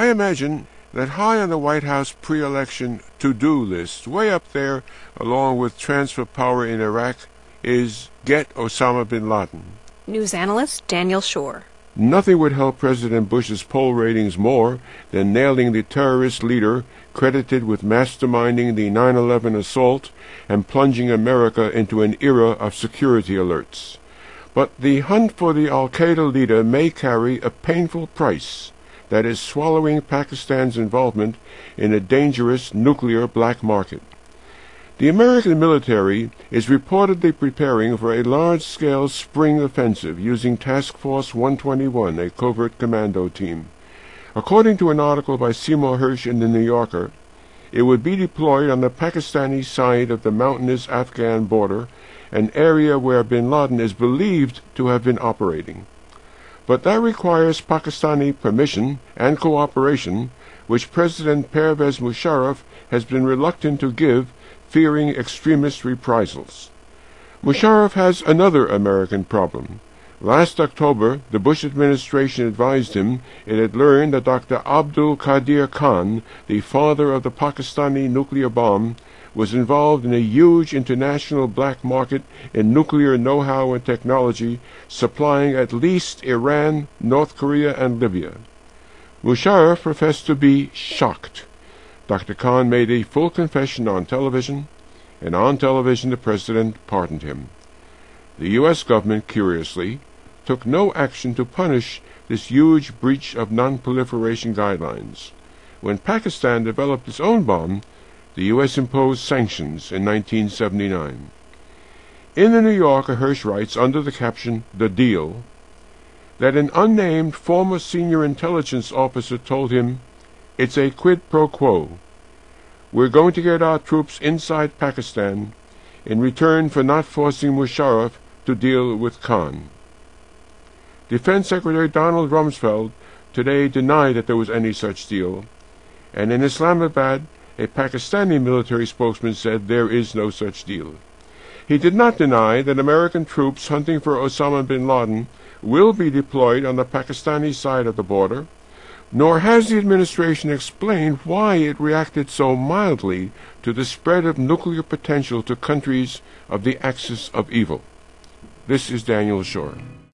I imagine that high on the White House pre-election to-do list, way up there, along with transfer power in Iraq, is get Osama bin Laden. News analyst Daniel Schorr. Nothing would help President Bush's poll ratings more than nailing the terrorist leader credited with masterminding the 9/11 assault and plunging America into an era of security alerts. But the hunt for the al-Qaeda leader may carry a painful price, that is swallowing Pakistan's involvement in a dangerous nuclear black market. The American military is reportedly preparing for a large-scale spring offensive using Task Force 121, a covert commando team. According to an article by Seymour Hersh in The New Yorker, it would be deployed on the Pakistani side of the mountainous Afghan border, an area where bin Laden is believed to have been operating. But that requires Pakistani permission and cooperation, which President Pervez Musharraf has been reluctant to give, fearing extremist reprisals. Musharraf has another American problem. Last October, the Bush administration advised him it had learned that Dr. Abdul Qadir Khan, the father of the Pakistani nuclear bomb, was involved in a huge international black market in nuclear know-how and technology, supplying at least Iran, North Korea, and Libya. Musharraf professed to be shocked. Dr. Khan made a full confession on television, and on television the president pardoned him. The U.S. government, curiously, took no action to punish this huge breach of non-proliferation guidelines. When Pakistan developed its own bomb, the U.S. imposed sanctions in 1979. In The New Yorker, Hersh writes, under the caption, "The Deal," that an unnamed former senior intelligence officer told him, "It's a quid pro quo. We're going to get our troops inside Pakistan in return for not forcing Musharraf to deal with Khan." Defense Secretary Donald Rumsfeld today denied that there was any such deal, and in Islamabad, a Pakistani military spokesman said there is no such deal. He did not deny that American troops hunting for Osama bin Laden will be deployed on the Pakistani side of the border, nor has the administration explained why it reacted so mildly to the spread of nuclear potential to countries of the axis of evil. This is Daniel Schorr.